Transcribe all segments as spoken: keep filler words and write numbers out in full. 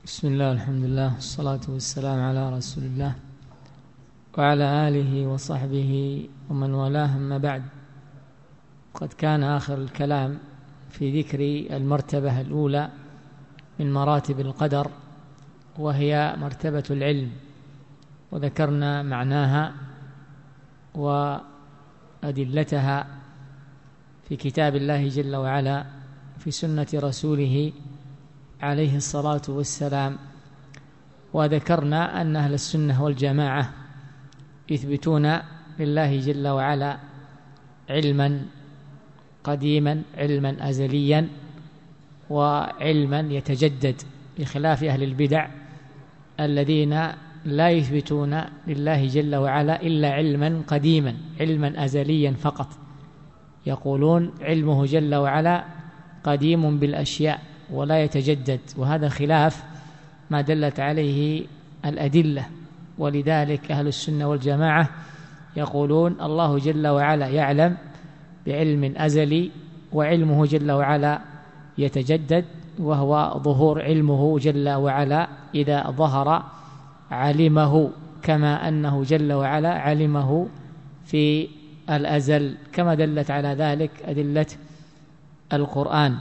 بسم الله الحمد لله والصلاة والسلام على رسول الله وعلى آله وصحبه ومن والاه، أما بعد. قد كان آخر الكلام في ذكر المرتبة الأولى من مراتب القدر، وهي مرتبة العلم، وذكرنا معناها وأدلتها في كتاب الله جل وعلا، في سنة رسوله عليه الصلاة والسلام. وذكرنا أن أهل السنة والجماعة يثبتون لله جل وعلا علما قديما، علما أزليا، وعلما يتجدد، بخلاف أهل البدع الذين لا يثبتون لله جل وعلا إلا علما قديما، علما أزليا فقط. يقولون علمه جل وعلا قديم بالأشياء ولا يتجدد، وهذا خلاف ما دلت عليه الأدلة. ولذلك أهل السنة والجماعة يقولون الله جل وعلا يعلم بعلم أزلي، وعلمه جل وعلا يتجدد، وهو ظهور علمه جل وعلا. إذا ظهر علمه، كما أنه جل وعلا علمه في الأزل، كما دلت على ذلك أدلة القرآن.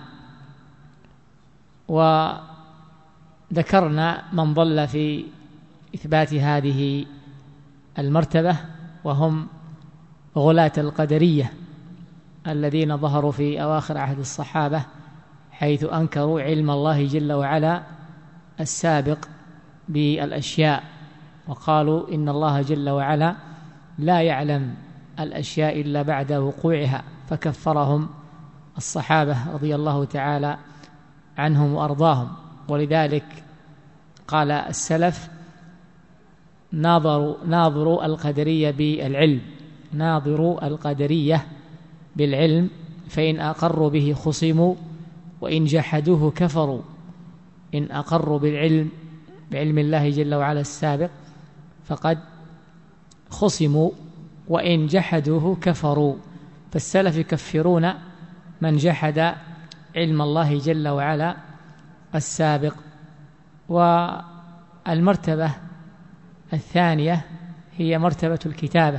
وذكرنا من ضل في إثبات هذه المرتبة، وهم غلاة القدرية الذين ظهروا في أواخر عهد الصحابة، حيث أنكروا علم الله جل وعلا السابق بالأشياء، وقالوا إن الله جل وعلا لا يعلم الأشياء إلا بعد وقوعها، فكفرهم الصحابة رضي الله تعالى عنهم وأرضاهم. ولذلك قال السلف: ناظروا ناظروا القدرية بالعلم، ناظروا القدرية بالعلم، فإن أقروا به خصموا وإن جحدوه كفروا. إن أقروا بالعلم، بعلم الله جل وعلا السابق، فقد خصموا، وإن جحدوه كفروا. فالسلف يكفرون من جحد علم الله جل وعلا السابق. والمرتبة الثانية هي مرتبة الكتابة،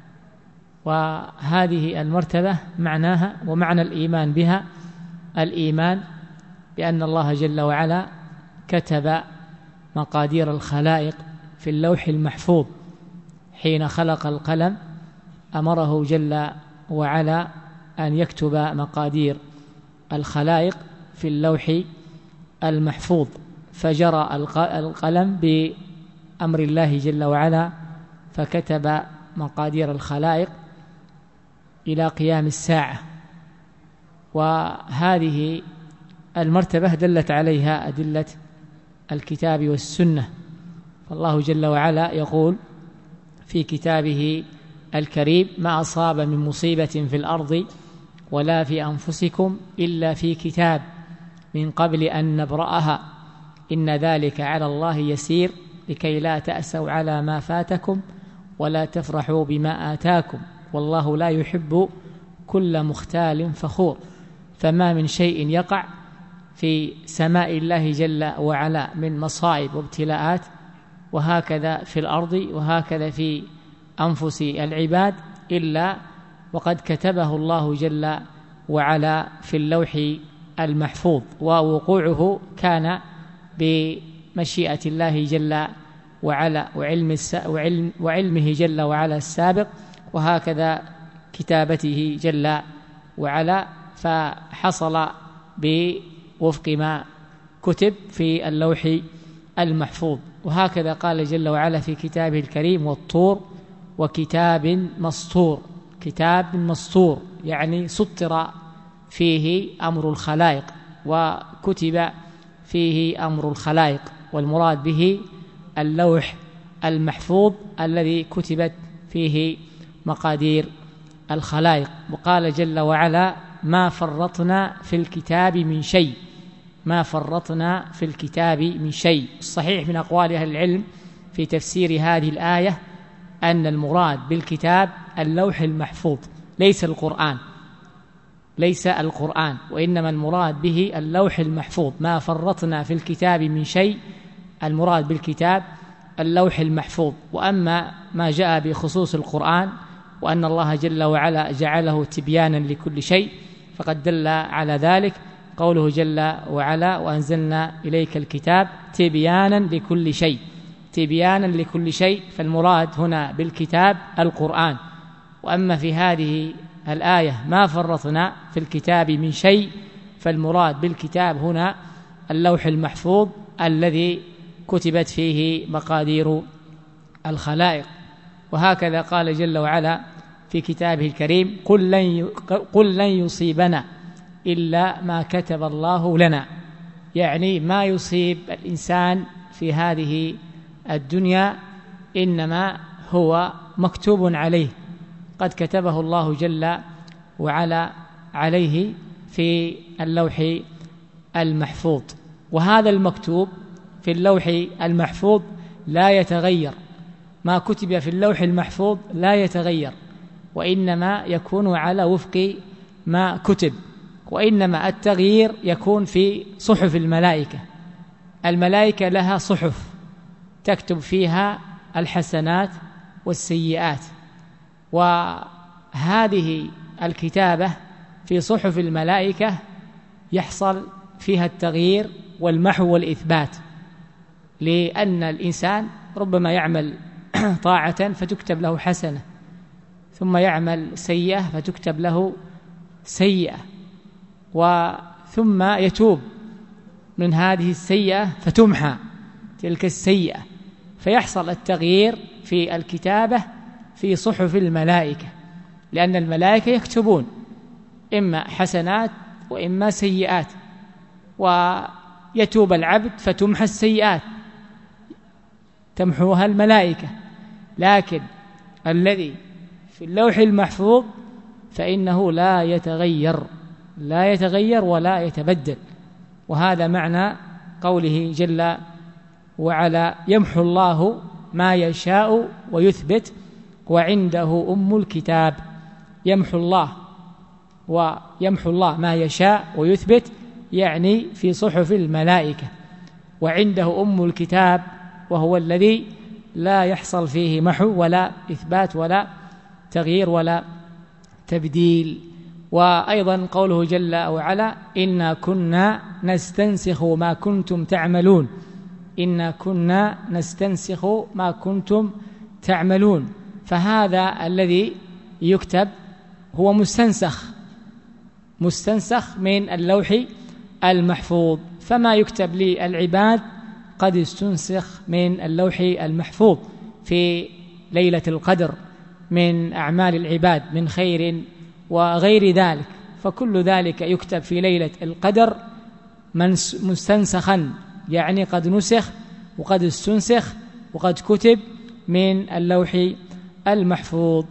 وهذه المرتبة معناها ومعنى الإيمان بها الإيمان بأن الله جل وعلا كتب مقادير الخلائق في اللوح المحفوظ. حين خلق القلم أمره جل وعلا أن يكتب مقادير الخلائق في اللوح المحفوظ، فجرى القلم بأمر الله جل وعلا، فكتب مقادير الخلائق إلى قيام الساعة. وهذه المرتبة دلت عليها أدلة الكتاب والسنة. فالله جل وعلا يقول في كتابه الكريم: ما أصاب من مصيبة في الأرض ولا في أنفسكم إلا في كتاب من قبل أن نبرأها إن ذلك على الله يسير لكي لا تأسوا على ما فاتكم ولا تفرحوا بما آتاكم والله لا يحب كل مختال فخور. فما من شيء يقع في سماء الله جل وعلا من مصائب وابتلاءات، وهكذا في الأرض وهكذا في أنفس العباد، إلا وقد كتبه الله جل وعلا في اللوح المحفوظ، ووقوعه كان بمشيئة الله جل وعلا وعلم وعلم وعلمه جل وعلا السابق، وهكذا كتابته جل وعلا، فحصل بوفق ما كتب في اللوح المحفوظ. وهكذا قال جل وعلا في كتابه الكريم: والطور وكتاب مسطور. كتاب مسطور يعني سطر فيه أمر الخلائق وكتب فيه أمر الخلائق، والمراد به اللوح المحفوظ الذي كتبت فيه مقادير الخلائق. وقال جل وعلا: ما فرطنا في الكتاب من شيء، ما فرطنا في الكتاب من شيء. الصحيح من أقوال أهل العلم في تفسير هذه الآية أن المراد بالكتاب اللوح المحفوظ، ليس القرآن، ليس القرآن، وإنما المراد به اللوح المحفوظ. ما فرطنا في الكتاب من شيء، المراد بالكتاب اللوح المحفوظ. وأما ما جاء بخصوص القرآن وأن الله جل وعلا جعله تبيانا لكل شيء فقد دل على ذلك قوله جل وعلا وأنزلنا إليك الكتاب تبيانا لكل شيء، تبيانا لكل شيء، فالمراد هنا بالكتاب القرآن. وأما في هذه الآية ما فرطنا في الكتاب من شيء، فالمراد بالكتاب هنا اللوح المحفوظ الذي كتبت فيه مقادير الخلائق. وهكذا قال جل وعلا في كتابه الكريم قل لن قل لن يصيبنا إلا ما كتب الله لنا، يعني ما يصيب الإنسان في هذه الدنيا إنما هو مكتوب عليه، قد كتبه الله جل وعلا عليه في اللوح المحفوظ. وهذا المكتوب في اللوح المحفوظ لا يتغير، ما كتب في اللوح المحفوظ لا يتغير، وإنما يكون على وفق ما كتب، وإنما التغيير يكون في صحف الملائكة. الملائكة لها صحف تكتب فيها الحسنات والسيئات، وهذه الكتابة في صحف الملائكة يحصل فيها التغيير والمحو والإثبات، لأن الإنسان ربما يعمل طاعة فتكتب له حسنة، ثم يعمل سيئة فتكتب له سيئة، وثم يتوب من هذه السيئة فتمحى تلك السيئة، فيحصل التغيير في الكتابة في صحف الملائكة، لأن الملائكة يكتبون إما حسنات وإما سيئات، ويتوب العبد فتمحى السيئات تمحوها الملائكة. لكن الذي في اللوح المحفوظ فإنه لا يتغير لا يتغير ولا يتبدل. وهذا معنى قوله جل وعلا يمحو الله ما يشاء ويثبت وعنده أم الكتاب. يمحو الله ويمحو الله ما يشاء ويثبت يعني في صحف الملائكة، وعنده أم الكتاب وهو الذي لا يحصل فيه محو ولا إثبات ولا تغيير ولا تبديل. وأيضا قوله جل وعلا إنا كنا نستنسخ ما كنتم تعملون، إنا كنا نستنسخ ما كنتم تعملون، فهذا الذي يكتب هو مستنسخ مستنسخ من اللوح المحفوظ، فما يكتب للعباد قد استنسخ من اللوح المحفوظ في ليلة القدر من أعمال العباد من خير وغير ذلك، فكل ذلك يكتب في ليلة القدر مستنسخا، يعني قد نسخ وقد استنسخ وقد كتب من اللوح المحفوظ.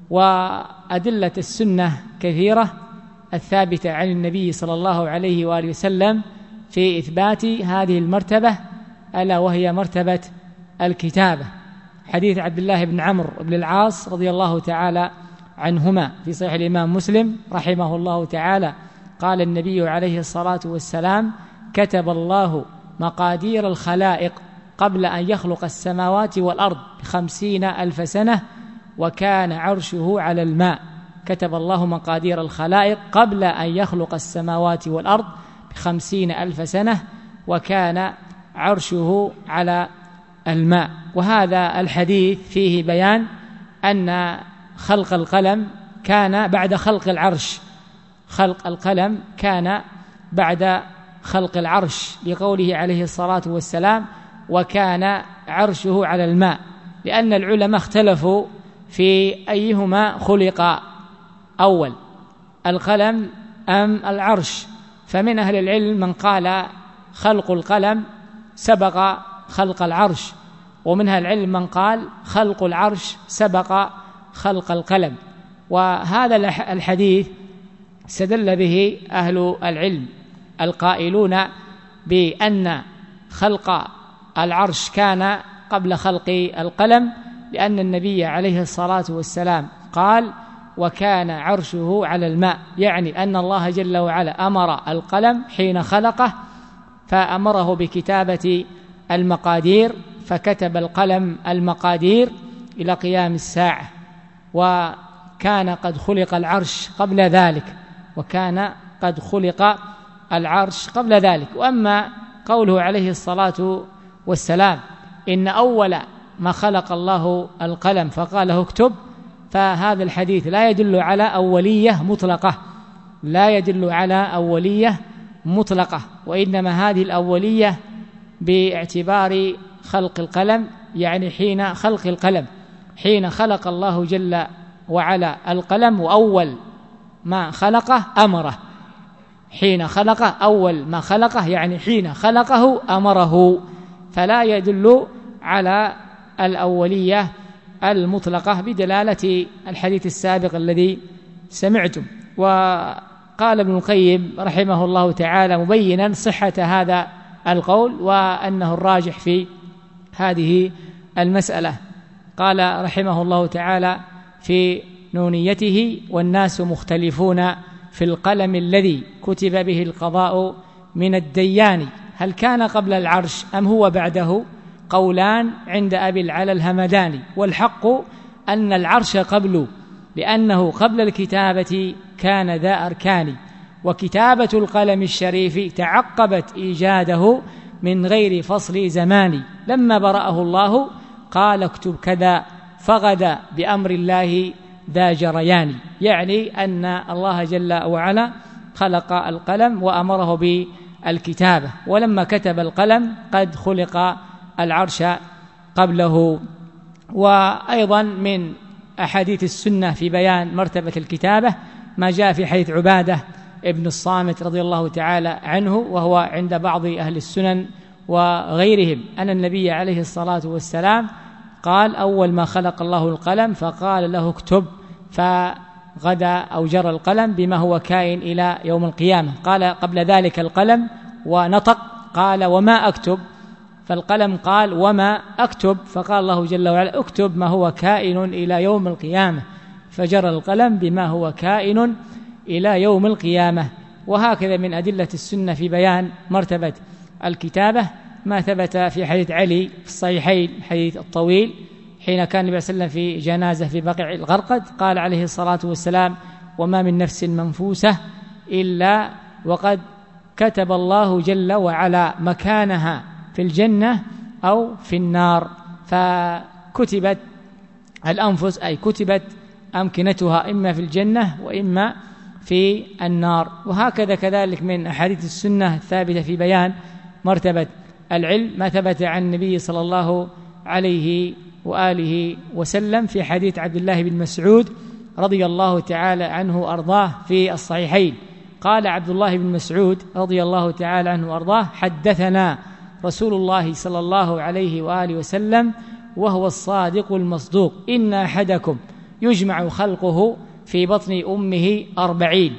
وأدلة السنة كثيرة الثابتة عن النبي صلى الله عليه وآله وسلم في إثبات هذه المرتبة، ألا وهي مرتبة الكتابة. حديث عبد الله بن عمرو بن العاص رضي الله تعالى عنهما في صحيح الإمام مسلم رحمه الله تعالى قال النبي عليه الصلاة والسلام كتب الله مقادير الخلائق قبل أن يخلق السماوات والأرض بخمسين ألف سنة وكان عرشه على الماء. كتب الله مقادير الخلائق قبل أن يخلق السماوات والأرض بخمسين ألف سنة وكان عرشه على الماء. وهذا الحديث فيه بيان أن خلق القلم كان بعد خلق العرش، خلق القلم كان بعد خلق العرش، لقوله عليه الصلاة والسلام وكان عرشه على الماء، لأن العلماء اختلفوا في أيهما خلق أول، القلم أم العرش، فمن أهل العلم من قال خلق القلم سبق خلق العرش، ومن أهل العلم من قال خلق العرش سبق خلق القلم. وهذا الحديث استدل به أهل العلم القائلون بأن خلق العرش كان قبل خلق القلم، لأن النبي عليه الصلاة والسلام قال وكان عرشه على الماء، يعني أن الله جل وعلا أمر القلم حين خلقه فأمره بكتابة المقادير، فكتب القلم المقادير إلى قيام الساعة، وكان قد خلق العرش قبل ذلك وكان قد خلق العرش قبل ذلك. وأما قوله عليه الصلاة والسلام إن أول ما خلق الله القلم فقال له اكتب، فهذا الحديث لا يدل على أولية مطلقة لا يدل على أولية مطلقة وإنما هذه الأولية باعتبار خلق القلم، يعني حين خلق القلم، حين خلق الله جل وعلا القلم وأول ما خلقه أمره، حين خلقه أول ما خلقه يعني حين خلقه أمره، فلا يدل على الأولية المطلقة بدلالة الحديث السابق الذي سمعتم. وقال ابن القيم رحمه الله تعالى مبينا صحة هذا القول وأنه الراجح في هذه المسألة، قال رحمه الله تعالى في نونيته والناس مختلفون في القلم الذي كتب به القضاء من الديان، هل كان قبل العرش أم هو بعده؟ قولان عند أبي العلا الهمداني، والحق أن العرش قبله، لأنه قبل الكتابة كان ذا أركان، وكتابة القلم الشريف تعقبت إيجاده من غير فصل زمان، لما برأه الله قال اكتب كذا فغدا بأمر الله ذا جريان، يعني أن الله جل وعلا خلق القلم وأمره بالكتابة، ولما كتب القلم قد خلق العرش قبله. وأيضا من أحاديث السنة في بيان مرتبة الكتابة ما جاء في حديث عبادة ابن الصامت رضي الله تعالى عنه، وهو عند بعض أهل السنن وغيرهم، أن النبي عليه الصلاة والسلام قال أول ما خلق الله القلم فقال له اكتب، فغدا أو جرى القلم بما هو كائن إلى يوم القيامة. قال قبل ذلك القلم ونطق قال وما أكتب، فالقلم قال وما أكتب، فقال الله جل وعلا اكتب ما هو كائن إلى يوم القيامة، فجرى القلم بما هو كائن إلى يوم القيامة. وهكذا من أدلة السنة في بيان مرتبة الكتابة ما ثبت في حديث علي في الصحيحين، حديث الطويل، حين كان النبي صلى الله عليه وسلم في جنازة في بقيع الغرقد قال عليه الصلاة والسلام وما من نفس منفوسة إلا وقد كتب الله جل وعلا مكانها في الجنة أو في النار، فكتبت الأنفس أي كتبت أمكنتها إما في الجنة وإما في النار. وهكذا كذلك من أحاديث السنة الثابتة في بيان مرتبة العلم ما ثبت عن النبي صلى الله عليه وآله وسلم في حديث عبد الله بن مسعود رضي الله تعالى عنه وأرضاه في الصحيحين، قال عبد الله بن مسعود رضي الله تعالى عنه وأرضاه حدثنا رسول الله صلى الله عليه وآله وسلم وهو الصادق المصدوق إن أحدكم يجمع خلقه في بطن أمه أربعين،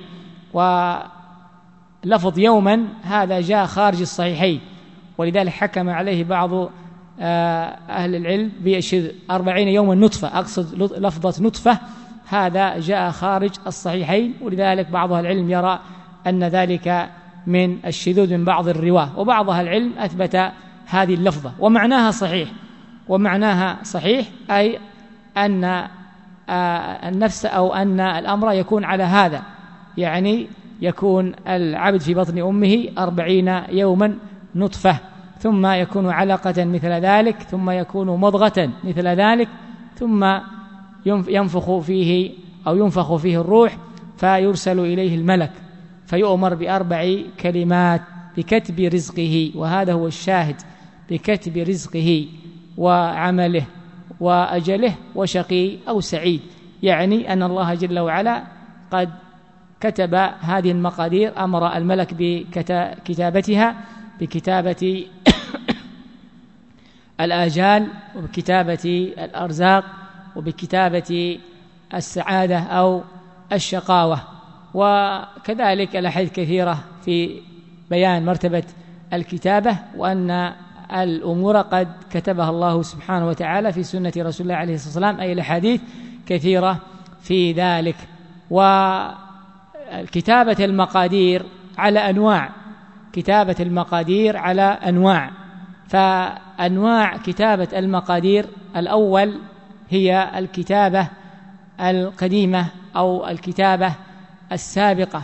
ولفظ يوما هذا جاء خارج الصحيحين، ولذلك حكم عليه بعض أهل العلم بأشهر أربعين يوما نطفة، أقصد لفظة نطفة هذا جاء خارج الصحيحين، ولذلك بعض أهل العلم يرى أن ذلك من الشذوذ من بعض الرواه، وبعض أهل العلم أثبت هذه اللفظة ومعناها صحيح ومعناها صحيح أي أن النفس أو أن الأمر يكون على هذا، يعني يكون العبد في بطن أمه أربعين يوما نطفة، ثم يكون علقة مثل ذلك، ثم يكون مضغة مثل ذلك، ثم ينفخ فيه أو ينفخ فيه الروح فيرسل إليه الملك فيؤمر بأربع كلمات بكتب رزقه، وهذا هو الشاهد، بكتب رزقه وعمله وأجله وشقي أو سعيد، يعني أن الله جل وعلا قد كتب هذه المقادير، أمر الملك بكتابتها، بكتابة الآجال وبكتابة الأرزاق وبكتابة السعادة أو الشقاوة. وكذلك الأحاديث كثيرة في بيان مرتبة الكتابة، وأن الأمور قد كتبها الله سبحانه وتعالى في سنة رسول الله عليه الصلاة والسلام، أي الأحاديث كثيرة في ذلك. وكتابة المقادير على أنواع، كتابة المقادير على أنواع، فأنواع كتابة المقادير: الأول هي الكتابة القديمة أو الكتابة السابقة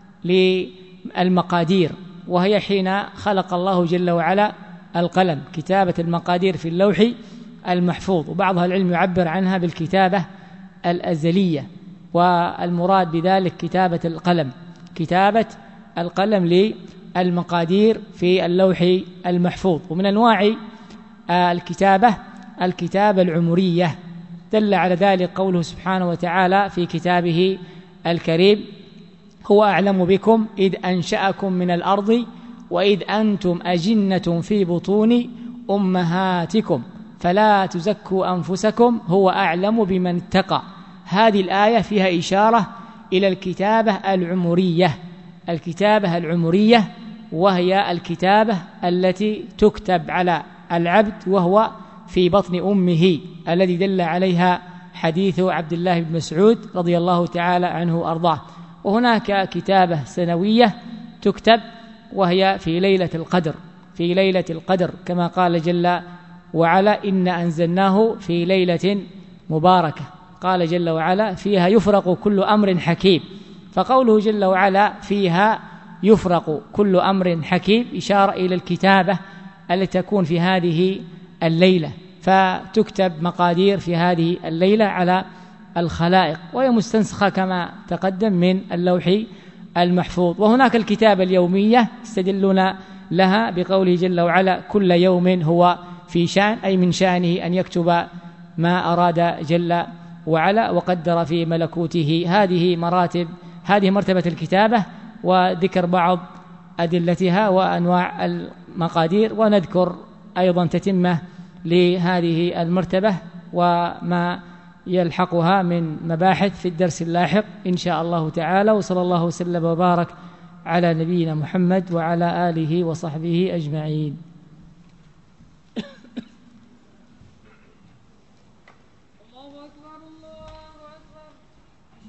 للمقادير، وهي حين خلق الله جل وعلا القلم، كتابة المقادير في اللوح المحفوظ، وبعض أهل العلم يعبر عنها بالكتابة الأزلية، والمراد بذلك كتابة القلم، كتابة القلم للمقادير في اللوح المحفوظ. ومن أنواع الكتابة الكتابة العمرية، دل على ذلك قوله سبحانه وتعالى في كتابه الكريم: هو أعلم بكم إذ أنشأكم من الأرض وإذ أنتم أجنة في بطون أمهاتكم فلا تزكوا أنفسكم هو أعلم بمن اتقى. هذه الآية فيها إشارة إلى الكتابة العمرية، الكتابة العمرية وهي الكتابة التي تكتب على العبد وهو في بطن أمه، الذي دل عليها حديث عبد الله بن مسعود رضي الله تعالى عنه وأرضاه. وهناك كتابة سنوية تكتب وهي في ليلة القدر، في ليلة القدر كما قال جل وعلا: إن أنزلناه في ليلة مباركة، قال جل وعلا: فيها يفرق كل أمر حكيم. فقوله جل وعلا فيها يفرق كل أمر حكيم إشارة إلى الكتابة التي تكون في هذه الليلة، فتكتب مقادير في هذه الليلة على الخلائق، وهي مستنسخة كما تقدم من اللوح المحفوظ. وهناك الكتابة اليومية استدلنا لها بقوله جل وعلا: كل يوم هو في شأن، أي من شأنه أن يكتب ما أراد جل وعلا وقدر في ملكوته. هذه مراتب، هذه مرتبة الكتابة، وذكر بعض أدلتها وأنواع المقادير، ونذكر أيضا تتمة لهذه المرتبة وما يلحقها من مباحث في الدرس اللاحق إن شاء الله تعالى. وصلى الله وسلم وبارك على نبينا محمد وعلى آله وصحبه أجمعين.